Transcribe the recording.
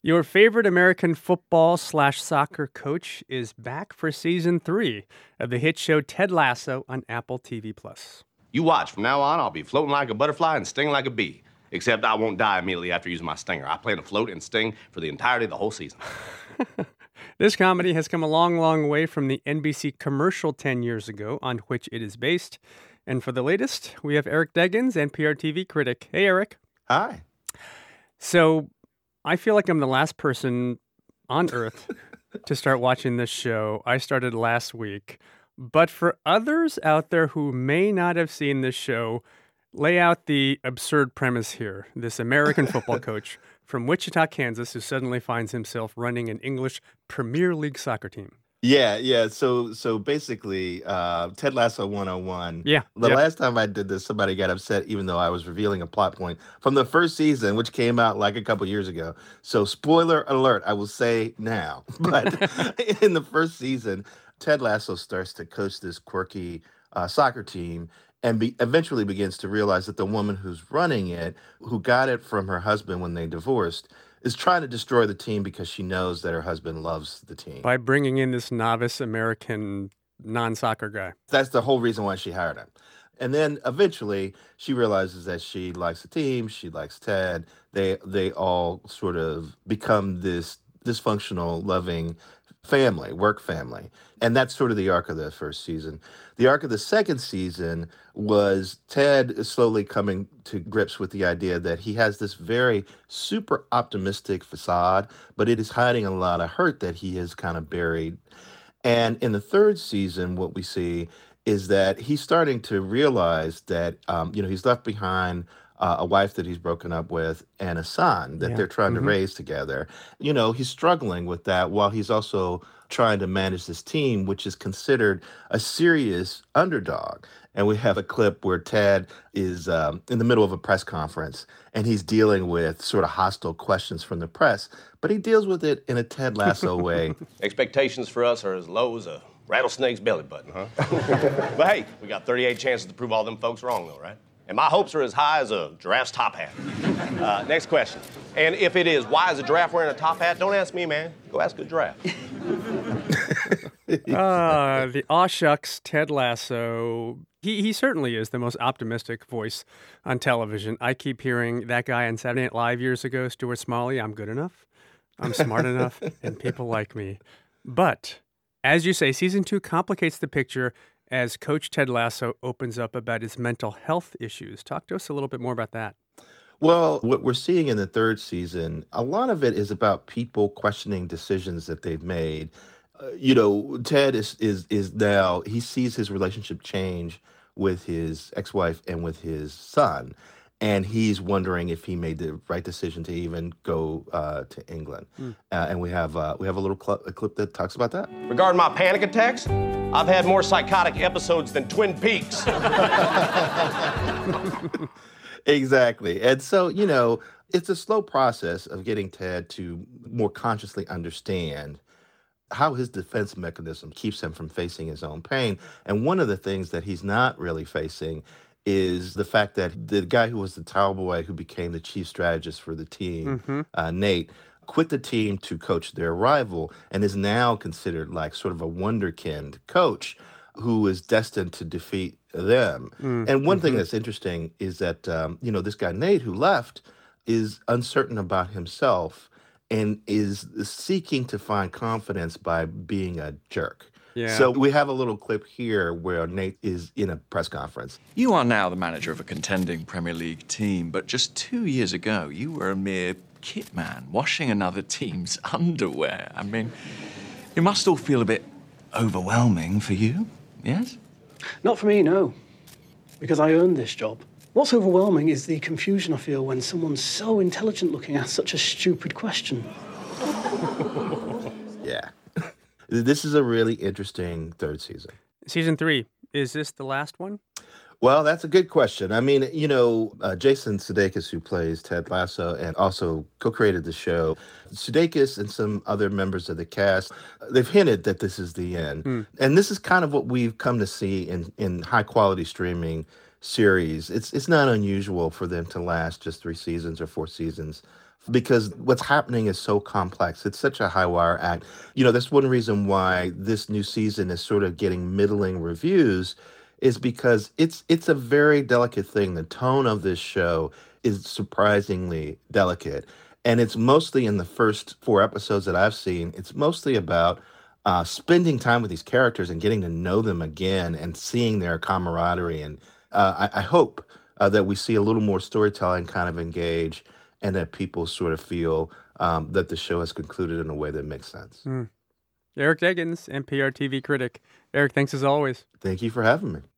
Your favorite American football/soccer coach is back for season 3 of the hit show Ted Lasso on Apple TV+. You watch. From now on, I'll be floating like a butterfly and sting like a bee. Except I won't die immediately after using my stinger. I plan to float and sting for the entirety of the whole season. This comedy has come a long, long way from the NBC commercial 10 years ago on which it is based. And for the latest, we have Eric Deggans, NPR TV critic. Hey, Eric. Hi. So I feel like I'm the last person on earth to start watching this show. I started last week. But for others out there who may not have seen this show, lay out the absurd premise here. This American football coach from Wichita, Kansas, who suddenly finds himself running an English Premier League soccer team. Yeah. So basically, Ted Lasso 101. Yeah. The last time I did this, somebody got upset, even though I was revealing a plot point from the first season, which came out like a couple years ago. So spoiler alert, I will say now. But in the first season, Ted Lasso starts to coach this quirky soccer team and eventually begins to realize that the woman who's running it, who got it from her husband when they divorced, is trying to destroy the team because she knows that her husband loves the team. By bringing in this novice American non-soccer guy. That's the whole reason why she hired him. And then eventually she realizes that she likes the team, she likes Ted. They all sort of become this dysfunctional, loving family, work family. And that's sort of the arc of the first season. The arc of the second season was Ted slowly coming to grips with the idea that he has this very super optimistic facade, but it is hiding a lot of hurt that he has kind of buried. And in the third season, what we see is that he's starting to realize that, he's left behind a wife that he's broken up with and a son that they're trying to raise together. He's struggling with that while he's also trying to manage this team, which is considered a serious underdog. And we have a clip where Ted is in the middle of a press conference and he's dealing with sort of hostile questions from the press, but he deals with it in a Ted Lasso way. Expectations for us are as low as a rattlesnake's belly button, huh? But hey, we got 38 chances to prove all them folks wrong, though, right? And my hopes are as high as a giraffe's top hat. Next question. And if it is, why is a giraffe wearing a top hat? Don't ask me, man. Go ask a giraffe. The aw shucks Ted Lasso. He certainly is the most optimistic voice on television. I keep hearing that guy on Saturday Night Live years ago, Stuart Smalley, I'm good enough, I'm smart enough, and people like me. But, as you say, season 2 complicates the picture as Coach Ted Lasso opens up about his mental health issues. Talk to us a little bit more about that. Well, what we're seeing in the third season, a lot of it is about people questioning decisions that they've made. Ted is now, he sees his relationship change with his ex-wife and with his son. And he's wondering if he made the right decision to even go to England. And we have a little a clip that talks about that. Regarding my panic attacks, I've had more psychotic episodes than Twin Peaks. Exactly. And so, it's a slow process of getting Ted to more consciously understand how his defense mechanism keeps him from facing his own pain. And one of the things that he's not really facing is the fact that the guy who was the towel boy who became the chief strategist for the team, Nate, quit the team to coach their rival and is now considered like sort of a wonderkind coach who is destined to defeat them. And one thing that's interesting is that, this guy Nate who left is uncertain about himself and is seeking to find confidence by being a jerk. Yeah. So we have a little clip here where Nate is in a press conference. You are now the manager of a contending Premier League team, but just 2 years ago, you were a mere kit man washing another team's underwear. I mean, it must all feel a bit overwhelming for you, yes? Not for me, no. Because I earned this job. What's overwhelming is the confusion I feel when someone's so intelligent looking asks such a stupid question. Yeah. This is a really interesting third season. Season 3, is this the last one? Well, that's a good question. I mean, Jason Sudeikis, who plays Ted Lasso and also co-created the show, Sudeikis and some other members of the cast, they've hinted that this is the end. And this is kind of what we've come to see in high-quality streaming series. It's not unusual for them to last just 3 seasons or 4 seasons because what's happening is so complex. It's such a high wire act. That's one reason why this new season is sort of getting middling reviews, is because it's a very delicate thing. The tone of this show is surprisingly delicate. And it's mostly in the first 4 episodes that I've seen, it's mostly about spending time with these characters and getting to know them again and seeing their camaraderie. And I hope that we see a little more storytelling kind of engage, and that people sort of feel that the show has concluded in a way that makes sense. Eric Deggans, NPR TV critic. Eric, thanks as always. Thank you for having me.